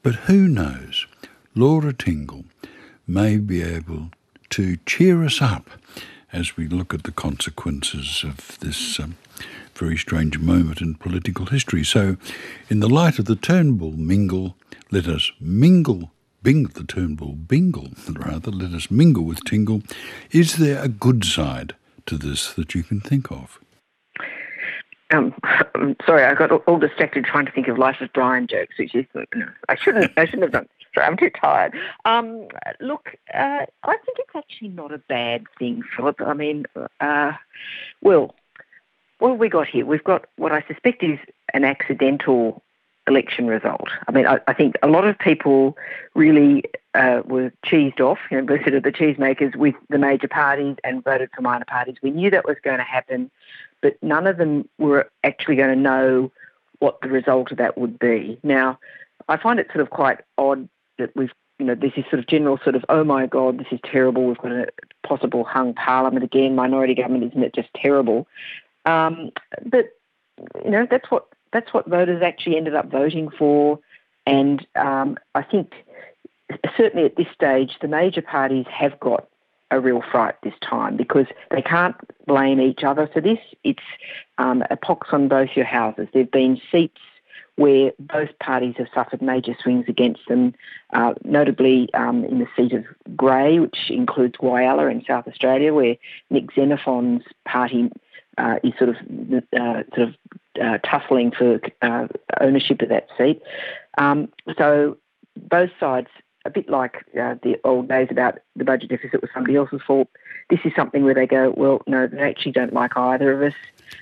But who knows? Laura Tingle may be able to cheer us up as we look at the consequences of this very strange moment in political history. So, in the light of the Turnbull mingle, let us mingle, the Turnbull bingle, rather, let us mingle with Tingle. Is there a good side to this that you can think of? I'm sorry, I got all distracted trying to think of Life of Brian jokes, which is, I shouldn't have done. Sorry, I'm too tired. Look, I think it's actually not a bad thing, Philip. I mean, well, what have we got here? We've got what I suspect is an accidental election result. I mean, I think a lot of people really were cheesed off, sort of the cheesemakers with the major parties and voted for minor parties. We knew that was going to happen, but none of them were actually going to know what the result of that would be. Now, I find it sort of quite odd that there's this sort of general sort of, oh my God, this is terrible. We've got a possible hung parliament again, minority government, isn't it just terrible? But that's what voters actually ended up voting for, and I think certainly at this stage the major parties have got a real fright this time because they can't blame each other for this. It's a pox on both your houses. There have been seats where both parties have suffered major swings against them, notably in the seat of Grey, which includes Whyalla in South Australia, where Nick Xenophon's party is sort of tussling for ownership of that seat. So both sides, a bit like the old days about the budget deficit was somebody else's fault, this is something where they go, well, no, they actually don't like either of us.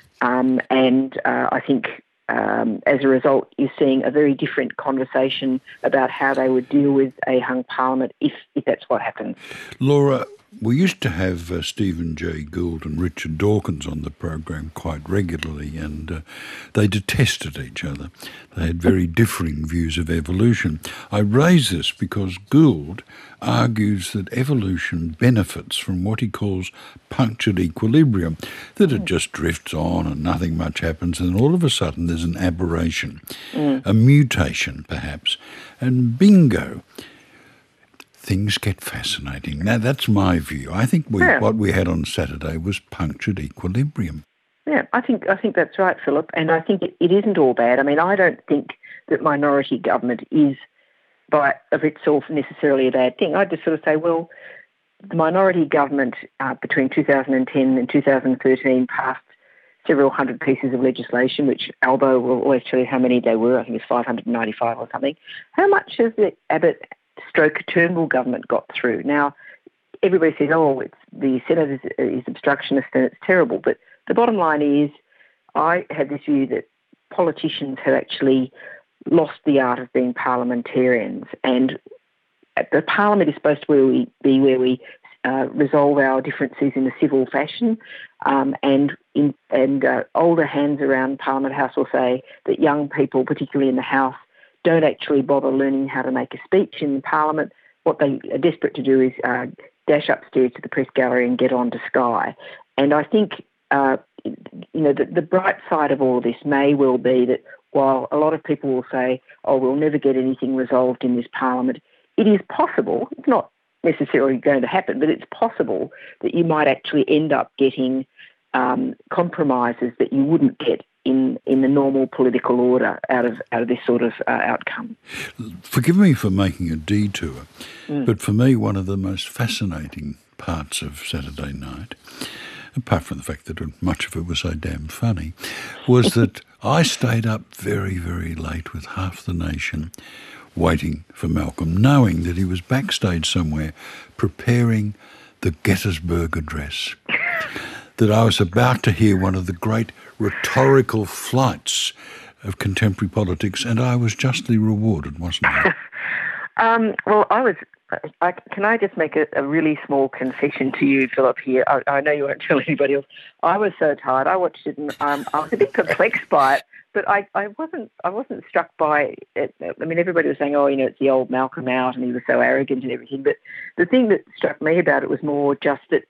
And I think as a result, you're seeing a very different conversation about how they would deal with a hung parliament if that's what happens. Laura, we used to have Stephen Jay Gould and Richard Dawkins on the program quite regularly, and they detested each other. They had very differing views of evolution. I raise this because Gould argues that evolution benefits from what he calls punctured equilibrium, that it just drifts on and nothing much happens, and all of a sudden there's an aberration, a mutation perhaps, and bingo, things get fascinating. Now, that's my view. I think what we had on Saturday was punctured equilibrium. Yeah, I think that's right, Philip, and I think it isn't all bad. I mean, I don't think that minority government is of itself necessarily a bad thing. I just sort of say, well, the minority government between 2010 and 2013 passed several hundred pieces of legislation, which Albo will always tell you how many they were. I think it's 595 or something. How much has the Abbott/Turnbull government got through? Now, everybody says, oh, the Senate is obstructionist and it's terrible. But the bottom line is I have this view that politicians have actually lost the art of being parliamentarians, and the parliament is supposed to be where we resolve our differences in a civil fashion, and older hands around Parliament House will say that young people, particularly in the House, don't actually bother learning how to make a speech in Parliament. What they are desperate to do is dash upstairs to the press gallery and get on to Sky. And I think the bright side of all of this may well be that while a lot of people will say, oh, we'll never get anything resolved in this Parliament, it is possible, it's not necessarily going to happen, but it's possible that you might actually end up getting compromises that you wouldn't get in the normal political order out of this sort of outcome. Forgive me for making a detour, but for me one of the most fascinating parts of Saturday night, apart from the fact that much of it was so damn funny, was that I stayed up very, very late with half the nation waiting for Malcolm, knowing that he was backstage somewhere preparing the Gettysburg Address, that I was about to hear one of the great rhetorical flights of contemporary politics, and I was justly rewarded, wasn't I? Well, can I just make a really small confession to you, Philip, here? I know you won't tell anybody else. I was so tired. I watched it and I was a bit perplexed by it, but I wasn't struck by it. I mean, everybody was saying, oh, it's the old Malcolm out and he was so arrogant and everything. But the thing that struck me about it was more just that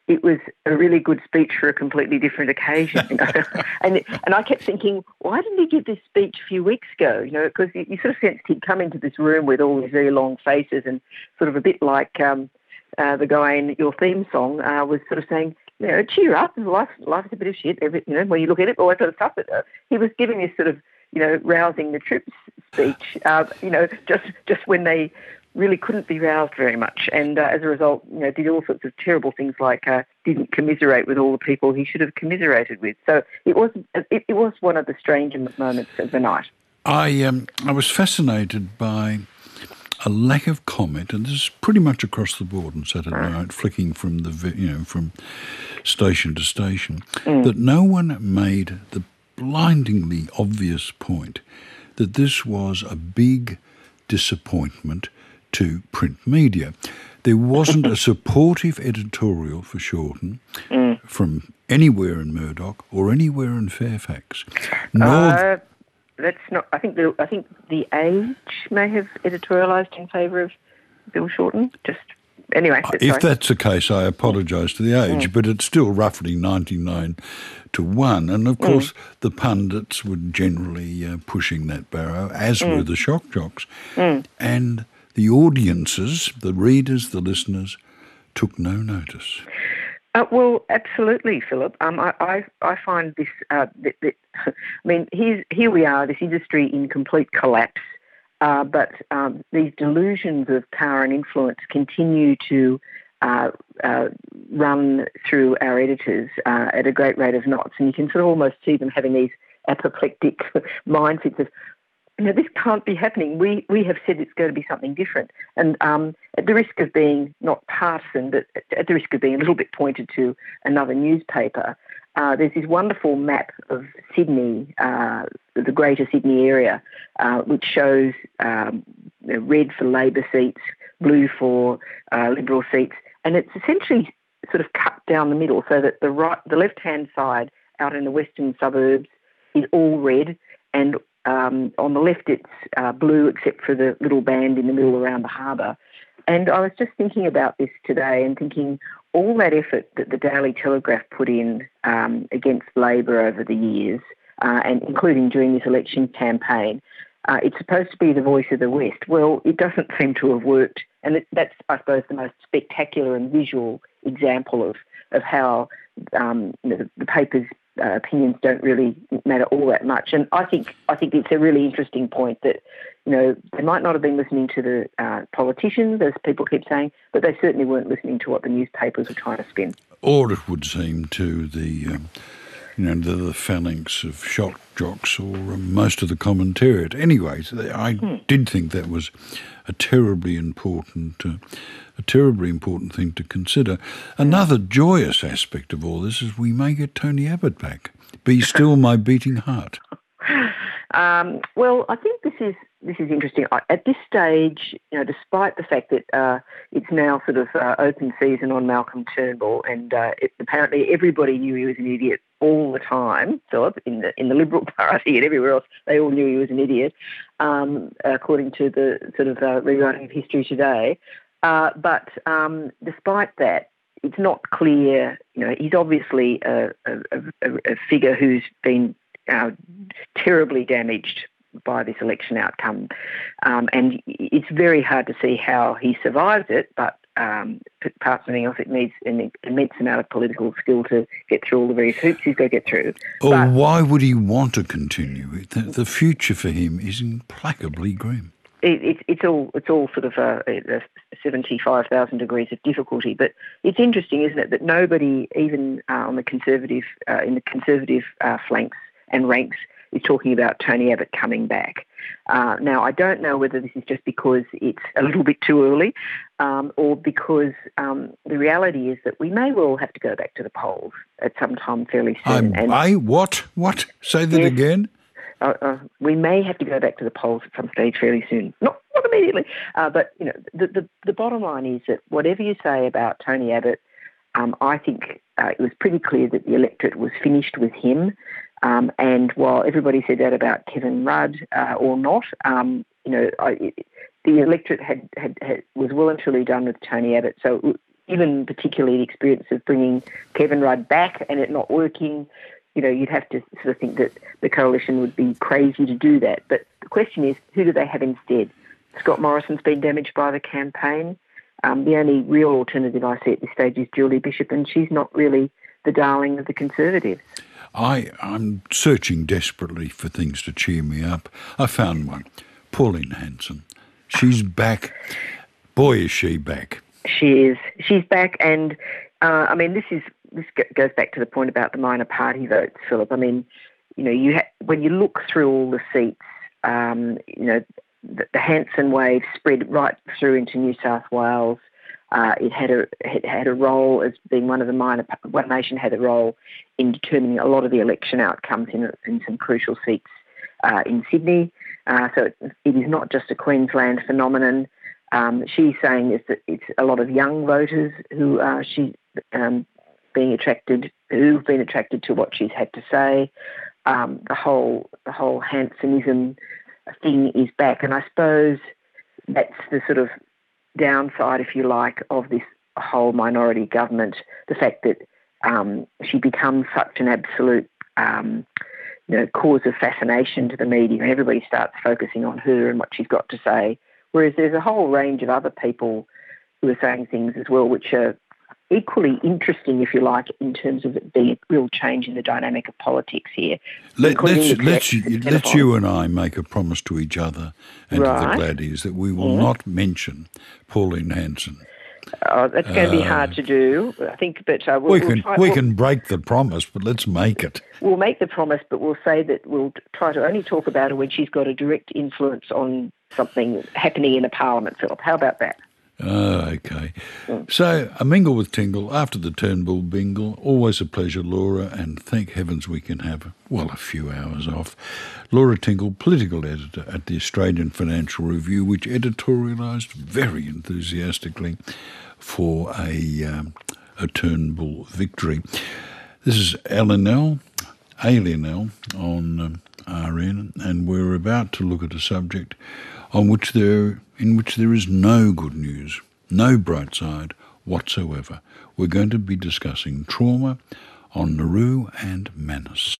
it was a really good speech for a completely different occasion. and I kept thinking, why didn't he give this speech a few weeks ago? Because you sort of sensed he'd come into this room with all these very long faces and sort of a bit like the guy in your theme song was sort of saying, cheer up, life is a bit of shit, when you look at it, all that sort of stuff. But he was giving this sort of, rousing the troops speech, just when they really couldn't be roused very much. And as a result, did all sorts of terrible things like didn't commiserate with all the people he should have commiserated with. So it was one of the stranger moments of the night. I was fascinated by a lack of comment, and this is pretty much across the board on Saturday night, flicking from from station to station, that no one made the blindingly obvious point that this was a big disappointment to print media. There wasn't a supportive editorial for Shorten from anywhere in Murdoch or anywhere in Fairfax. That's not. I think the Age may have editorialised in favour of Bill Shorten. Anyway. If that's the case, I apologise to the Age, but it's still roughly 99-1. And of course, the pundits were generally pushing that barrow, as were the shock jocks. And the audiences, the readers, the listeners, took no notice. Well, absolutely, Philip. I find this. Here we are, this industry in complete collapse. But these delusions of power and influence continue to run through our editors at a great rate of knots, and you can sort of almost see them having these apoplectic mindsets of, this can't be happening. We have said it's going to be something different. And at the risk of being not partisan, but at the risk of being a little bit pointed to another newspaper, there's this wonderful map of Sydney, the Greater Sydney area, which shows red for Labor seats, blue for Liberal seats, and it's essentially sort of cut down the middle so that the left-hand side out in the western suburbs is all red, and on the left it's blue except for the little band in the middle around the harbour. And I was just thinking about this today and thinking all that effort that the Daily Telegraph put in against Labor over the years, and including during this election campaign, it's supposed to be the voice of the West. Well, it doesn't seem to have worked, and that's, I suppose, the most spectacular and visual example of how the paper's opinions don't really matter all that much. And I think it's a really interesting point that they might not have been listening to the politicians, as people keep saying, but they certainly weren't listening to what the newspapers were trying to spin. Or it would seem to the phalanx of shock jocks or most of the commentariat. Anyway, I did think that was a terribly important thing to consider. Another joyous aspect of all this is we may get Tony Abbott back. Be still my beating heart. Well, I think this is interesting. At this stage, despite the fact that it's now sort of open season on Malcolm Turnbull, and apparently everybody knew he was an idiot all the time, Philip, in the Liberal Party and everywhere else, they all knew he was an idiot, according to the sort of rewriting of history today. But despite that, it's not clear. He's obviously a figure who's been terribly damaged by this election outcome, and it's very hard to see how he survives it. But apart from anything else, it needs an immense amount of political skill to get through all the various hoops he's got to get through. Or why would he want to continue? The future for him is implacably grim. It's all sort of 75,000 degrees of difficulty. But it's interesting, isn't it, that nobody, even on the conservative in the conservative flanks and ranks, is talking about Tony Abbott coming back. Now, I don't know whether this is just because it's a little bit too early, or because the reality is that we may well have to go back to the polls at some time fairly soon. What? Say that again. We may have to go back to the polls at some stage fairly soon. Not immediately, but the bottom line is that whatever you say about Tony Abbott, I think it was pretty clear that the electorate was finished with him. And while everybody said that about Kevin Rudd or not, the electorate was well and truly done with Tony Abbott. So given particularly the experience of bringing Kevin Rudd back and it not working, you'd have to sort of think that the coalition would be crazy to do that. But the question is, who do they have instead? Scott Morrison's been damaged by the campaign. The only real alternative I see at this stage is Julie Bishop, and she's not really the darling of the Conservatives. I'm searching desperately for things to cheer me up. I found one. Pauline Hanson. She's back. Boy, is she back. She is. She's back, and this goes back to the point about the minor party votes, Philip. I mean, when you look through all the seats, the Hanson wave spread right through into New South Wales. It had a role as being one of the One Nation had a role in determining a lot of the election outcomes in some crucial seats in Sydney. So it is not just a Queensland phenomenon. She's saying is that it's a lot of young voters who who've been attracted to what she's had to say. The whole Hansonism thing is back, and I suppose that's the sort of downside, if you like, of this whole minority government. The fact that she becomes such an absolute cause of fascination to the media. Everybody starts focusing on her and what she's got to say, whereas there's a whole range of other people who are saying things as well which are equally interesting, if you like, in terms of it being a real change in the dynamic of politics here. Let's you and I make a promise to each other and to the Gladdies that we will not mention Pauline Hanson. Oh, that's going to be hard to do, I think, but we can break the promise, but let's make it. We'll make the promise, but we'll say that we'll try to only talk about her when she's got a direct influence on something happening in the Parliament, Philip. How about that? Okay. So, a mingle with Tingle after the Turnbull bingle. Always a pleasure, Laura, and thank heavens we can have, a few hours off. Laura Tingle, political editor at the Australian Financial Review, which editorialised very enthusiastically for a Turnbull victory. This is Alienel on RN, and we're about to look at a subject in which there is no good news, no bright side whatsoever. We're going to be discussing trauma on Nauru and Manus.